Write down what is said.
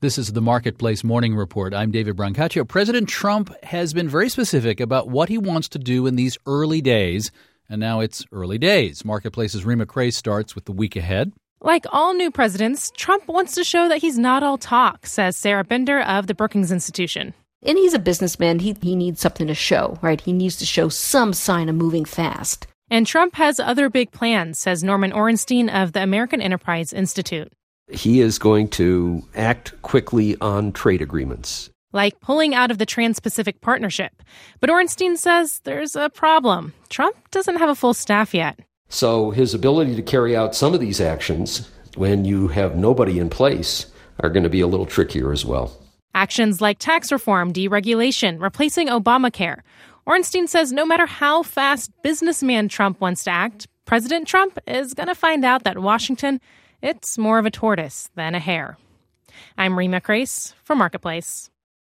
This is the Marketplace Morning Report. I'm David Brancaccio. President Trump has been very specific about what he wants to do in these early days, and now it's early days. Marketplace's Rima Crace starts with the week ahead. Like all new presidents, Trump wants to show that he's not all talk, says Sarah Bender of the Brookings Institution. And he's a businessman. He needs something to show, right? He needs to show some sign of moving fast. And Trump has other big plans, says Norman Ornstein of the American Enterprise Institute. He is going to act quickly on trade agreements. Like pulling out of the Trans-Pacific Partnership. But Ornstein says there's a problem. Trump doesn't have a full staff yet. So his ability to carry out some of these actions when you have nobody in place are going to be a little trickier as well. Actions like tax reform, deregulation, replacing Obamacare. Ornstein says no matter how fast businessman Trump wants to act, President Trump is going to find out that Washington, it's more of a tortoise than a hare. I'm Rima Crace for Marketplace.